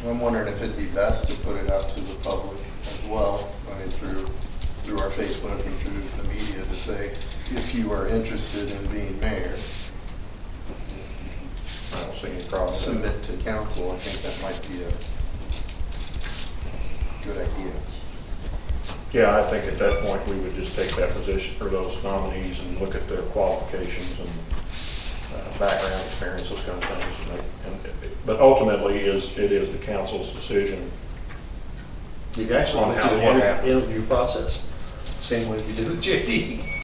I'm wondering if it'd be best to put it out to the public as well, I mean, through our Facebook and through the media to say, if you are interested in being mayor, I don't see any problem. submit to council. I think that might be a good idea. Yeah, I think at that point, we would just take that position for those nominees and look at their qualifications and background experience, those kind of things. But ultimately, it is the council's decision. You can actually On do how an what happened. interview process, same way you did with JD.